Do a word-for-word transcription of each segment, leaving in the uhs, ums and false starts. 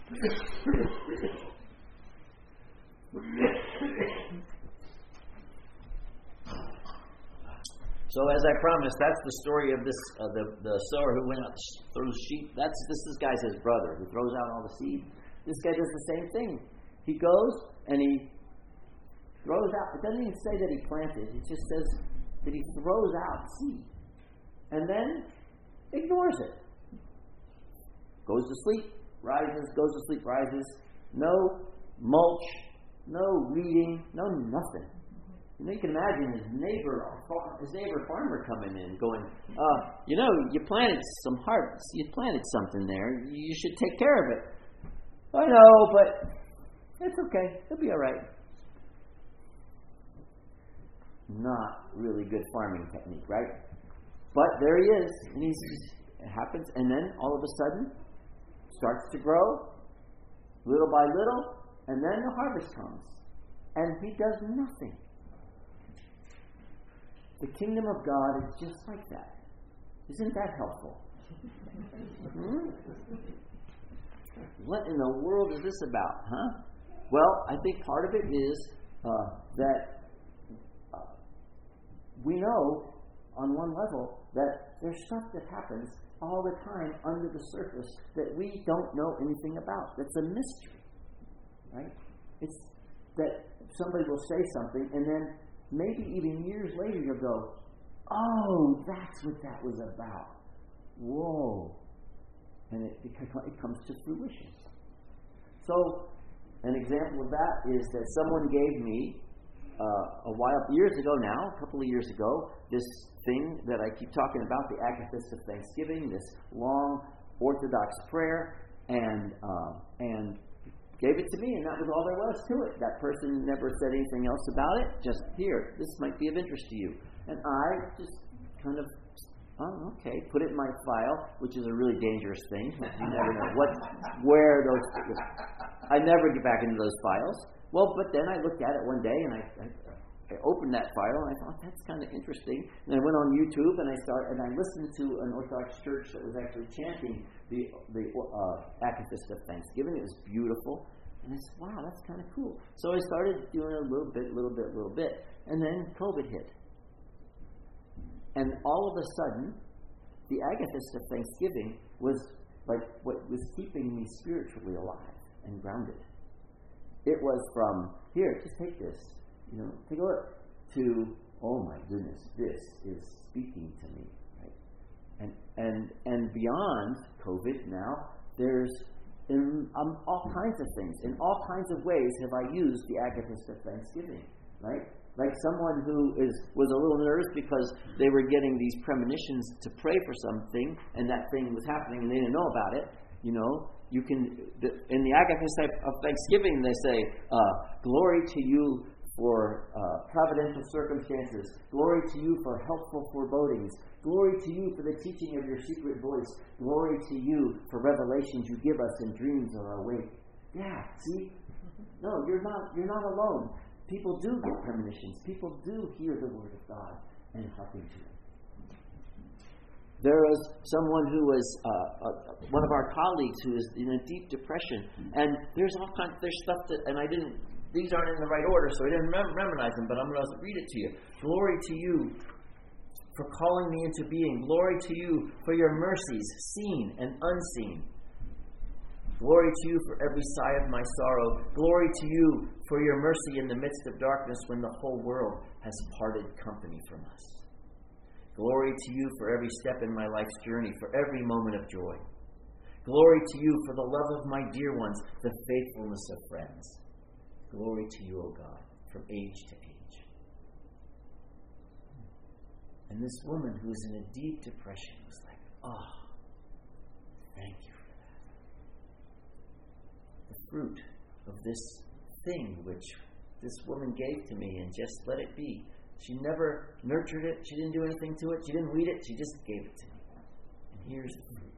So as I promised, that's the story of this uh, the the sower who went out throws sheep. That's this this guy's his brother who throws out all the seed. This guy does the same thing. He goes and he throws out. It doesn't even say that he planted. It just says that he throws out seed and then ignores it. Goes to sleep, rises. Goes to sleep, rises. No mulch, no weeding, no nothing. You know, you can imagine his neighbor, his neighbor farmer coming in, going, uh, you know, you planted some hearts, you planted something there. You should take care of it. I know, but it's okay. It'll be all right. Not really good farming technique, right? But there he is, and he's it happens, and then all of a sudden, starts to grow, little by little, and then the harvest comes, and he does nothing. The kingdom of God is just like that. Isn't that helpful? Hmm? What in the world is this about, huh? Well, I think part of it is uh, that uh, we know on one level that there's stuff that happens all the time under the surface that we don't know anything about. That's a mystery, right? It's that somebody will say something and then maybe even years later you'll go, oh, that's what that was about. Whoa. And it, it comes to fruition. So, an example of that is that someone gave me, uh, a while, years ago now, a couple of years ago, this thing that I keep talking about, the Agathist of Thanksgiving, this long Orthodox prayer, and uh, and gave it to me, and that was all there was to it. That person never said anything else about it. Just, here, this might be of interest to you. And I just kind of, oh, okay, put it in my file, which is a really dangerous thing. You never know what, where those, I never get back into those files. Well, but then I looked at it one day, and I, I, I opened that file, and I thought, that's kind of interesting. And I went on YouTube, and I started, and I listened to an Orthodox church that was actually chanting the the uh, Agathist of Thanksgiving. It was beautiful. And I said, wow, that's kind of cool. So I started doing it a little bit, little bit, little bit. And then COVID hit. And all of a sudden, the Agathist of Thanksgiving was like what was keeping me spiritually alive and grounded. It was from, here, just take this, you know, take a look, to, oh my goodness, this is speaking to me, right? And and and beyond COVID now, there's in um, all kinds of things, in all kinds of ways have I used the Agathist of Thanksgiving, right? Like someone who is was a little nervous because they were getting these premonitions to pray for something, and that thing was happening, and they didn't know about it. You know, you can in the Agathist of Thanksgiving they say, uh, "Glory to you for uh, providential circumstances. Glory to you for helpful forebodings. Glory to you for the teaching of your secret voice. Glory to you for revelations you give us in dreams or awake." Yeah, see, no, you're not. You're not alone. People do get premonitions. People do hear the word of God and hearken to it. There was someone who was uh, uh, one of our colleagues who is in a deep depression, and there's all kinds. There's stuff that, and I didn't. These aren't in the right order, so I didn't mem- memorize them. But I'm going to read it to you. Glory to you for calling me into being. Glory to you for your mercies, seen and unseen. Glory to you for every sigh of my sorrow. Glory to you for your mercy in the midst of darkness when the whole world has parted company from us. Glory to you for every step in my life's journey, for every moment of joy. Glory to you for the love of my dear ones, the faithfulness of friends. Glory to you, O God, from age to age. And this woman who was in a deep depression was like, oh, thank you for that. The fruit of this thing which this woman gave to me, and just let it be. She never nurtured it. She didn't do anything to it. She didn't weed it. She just gave it to me. And here's the fruit.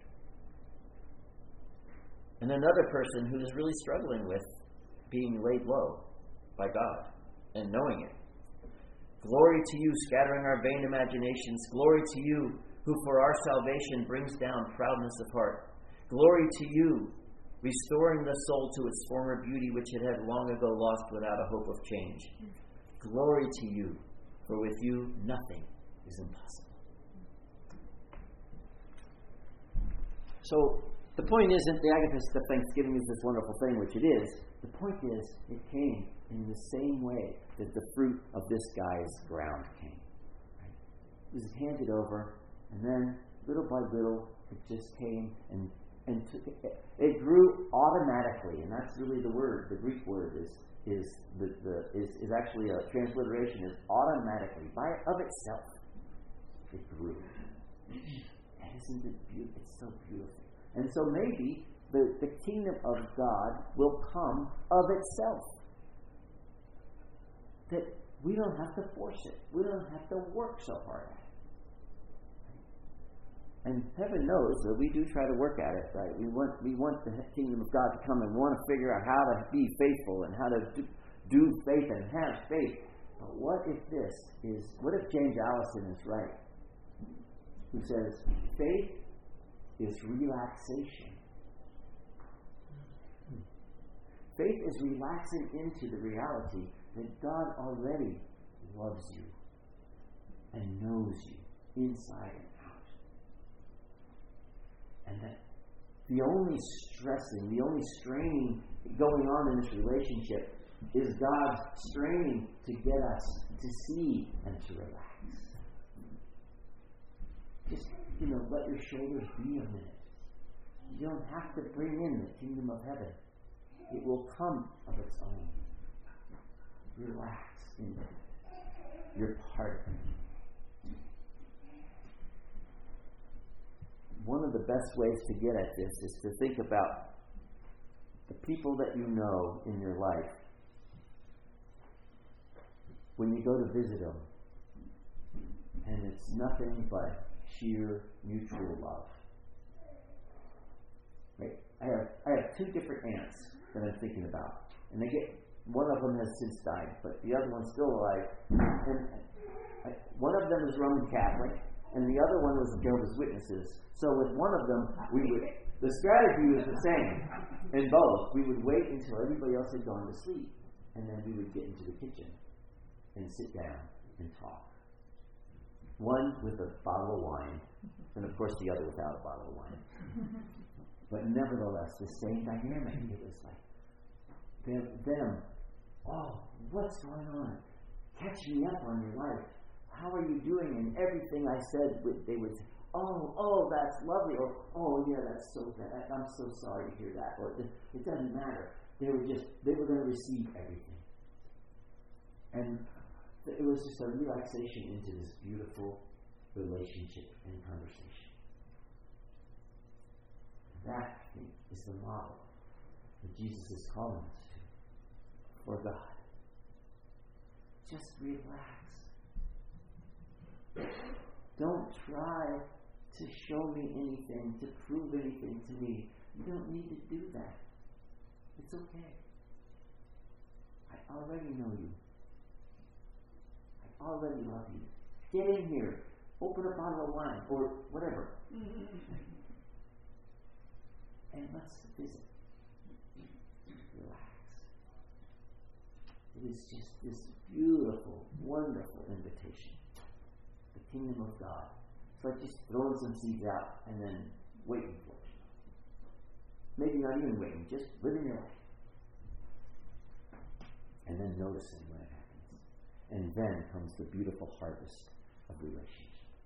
And another person who is really struggling with being laid low by God and knowing it. Glory to you, scattering our vain imaginations. Glory to you, who for our salvation brings down proudness of heart. Glory to you, restoring the soul to its former beauty, which it had long ago lost without a hope of change. Glory to you, for with you nothing is impossible. So, the point isn't the Agathos of Thanksgiving is this wonderful thing, which it is. The point is, it came in the same way that the fruit of this guy's ground came. Right? It was handed over, and then, little by little, it just came and and took it. It grew automatically, and that's really the word. The Greek word is is the, the is, is actually a transliteration is automatically by of itself. It grew. And isn't it beautiful? It's so beautiful. And so maybe the, the kingdom of God will come of itself. That we don't have to force it. We don't have to work so hard at it. And heaven knows that we do try to work at it, right? We want we want the kingdom of God to come and want to figure out how to be faithful and how to do, do faith and have faith. But what if this is, what if James Allison is right? Who says, faith is relaxation. Faith is relaxing into the reality that God already loves you and knows you inside and out. And that the only stressing, the only straining going on in this relationship is God straining to get us to see and to relax. Just, you know, let your shoulders be a minute. You don't have to bring in the kingdom of heaven. It will come of its own. Relax in it. You're part of it. One of the best ways to get at this is to think about the people that you know in your life. When you go to visit them, and it's nothing but sheer mutual love. Right? I have I have two different aunts that I'm thinking about, and they get one of them has since died, but the other one's still alive. And I, one of them is Roman Catholic, and the other one was Jehovah's Witnesses. So with one of them, we would the strategy was the same in both. We would wait until everybody else had gone to sleep, and then we would get into the kitchen and sit down and talk. One with a bottle of wine, and of course the other without a bottle of wine. But nevertheless, the same dynamic. It was like them, them, oh, what's going on? Catch me up on your life. How are you doing? And everything I said, they would say, oh, oh, that's lovely. Or, oh, yeah, that's so bad. I'm so sorry to hear that. Or, it doesn't matter. They were just, they were going to receive everything. And it was just a relaxation into this beautiful relationship and conversation. That, I think, is the model that Jesus is calling us to for God. Just relax. Don't try to show me anything, to prove anything to me. You don't need to do that. It's okay. I already know you. I already love you. Get in here. Open a bottle of wine or whatever. And let's visit. Relax. It is just this beautiful, wonderful invitation. The kingdom of God. It's like just throwing some seeds out and then waiting for it. Maybe not even waiting, just living your life. And then noticing when it happens. And then comes the beautiful harvest of relationship.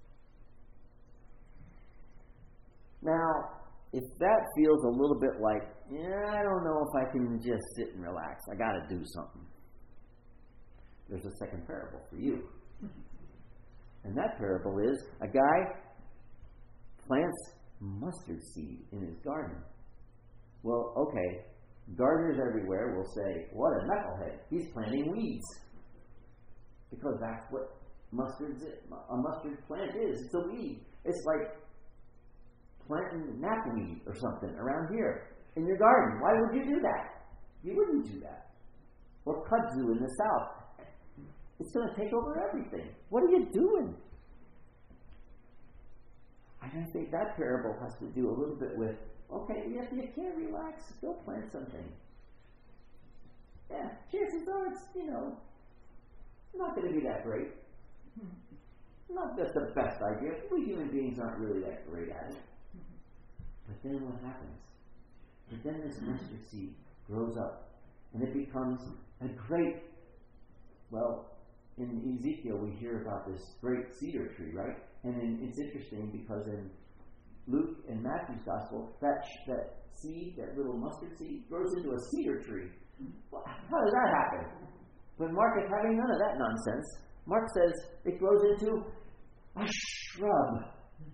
Now, if that feels a little bit like, yeah, I don't know if I can just sit and relax. I got to do something. There's a second parable for you. And that parable is a guy plants mustard seed in his garden. Well, okay, gardeners everywhere will say, what a knucklehead. He's planting weeds. Because that's what mustard's, a mustard plant is. It's a weed. It's like planting knapweed or something around here in your garden. Why would you do that? You wouldn't do that. Or kudzu in the south. It's going to take over everything. What are you doing? And I think that parable has to do a little bit with Okay, if you can't relax, go plant something. Yeah, chances are it's, you know, not going to be that great. Not just the best idea. We human beings aren't really that great at it. But then what happens? But then this mustard seed grows up and it becomes a great, well, in Ezekiel we hear about this great cedar tree, right? And then it's interesting because in Luke and Matthew's gospel, that that seed, that little mustard seed, grows into a cedar tree. Well, how does that happen? But Mark is having none of that nonsense. Mark says it grows into a shrub.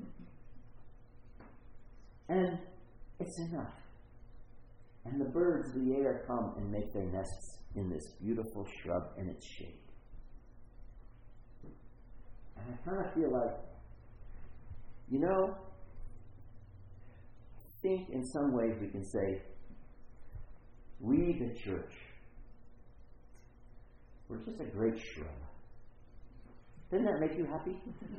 And it's enough. And the birds of the air come and make their nests in this beautiful shrub and its shade. And I kind of feel like, you know, I think in some ways we can say, we the church, we're just a great shrub. Doesn't that make you happy?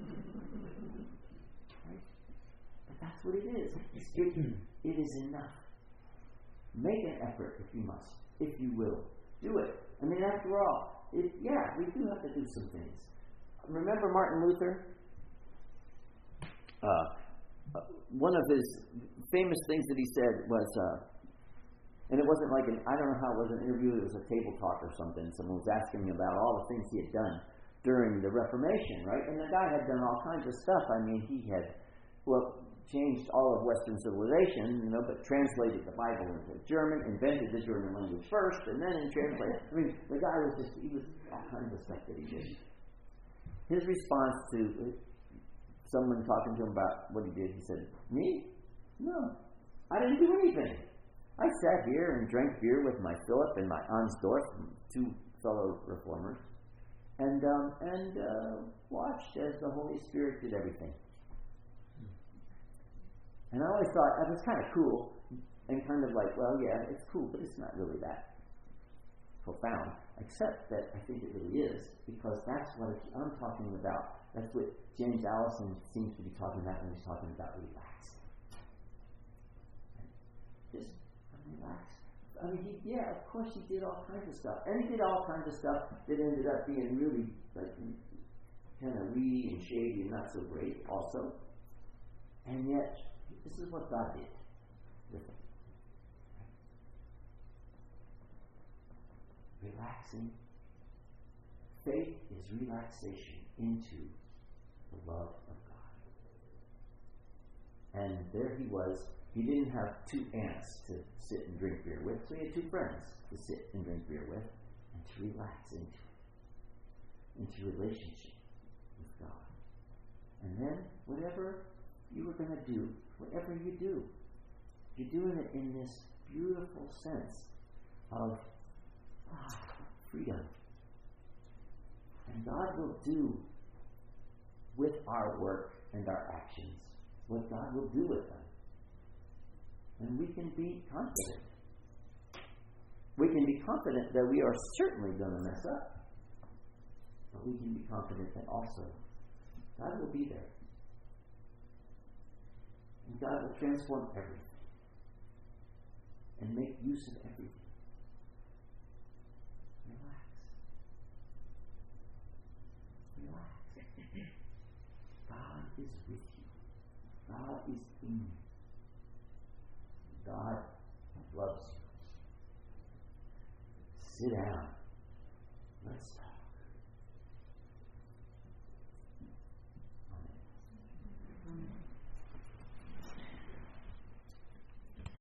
Right? But that's what it is. It, it is enough. Make an effort if you must, if you will. Do it. I mean, after all, it, yeah, we do have to do some things. Remember Martin Luther? Uh, uh, one of his famous things that he said was, uh, and it wasn't like an, I don't know how it was an interview, it was a table talk or something. Someone was asking him about all the things he had done during the Reformation, right? And the guy had done all kinds of stuff. I mean, he had, well, changed all of Western civilization, you know, but translated the Bible into German, invented the German language first, and then in translation. I mean, the guy was just, he was all kinds of stuff that he did. His response to someone talking to him about what he did, he said, me? No. I didn't do anything. I sat here and drank beer with my Philip and my Ansdorf, two fellow reformers, and um, and uh, watched as the Holy Spirit did everything. And I always thought that was kind of cool, and kind of like, well, yeah, it's cool, but it's not really that profound. Except that I think it really is, because that's what I'm talking about. That's what James Allison seems to be talking about when he's talking about relaxing. Just relax. I mean, he, yeah, of course he did all kinds of stuff. And he did all kinds of stuff that ended up being really, like, kind of weedy and shady and not so great also. And yet, this is what God did with him. Relaxing. Faith is relaxation into the love of God. And there he was. He didn't have two aunts to sit and drink beer with, so he had two friends to sit and drink beer with and to relax into it, into relationship with God. And then, whatever you were going to do, whatever you do, you're doing it in this beautiful sense of ah, freedom. And God will do with our work and our actions what God will do with them. And we can be confident. We can be confident that we are certainly going to mess up. But we can be confident that also God will be there. And God will transform everything. And make use of everything. Relax. Relax. God is with you. God is in you. God loves you. Sit down. Let's talk.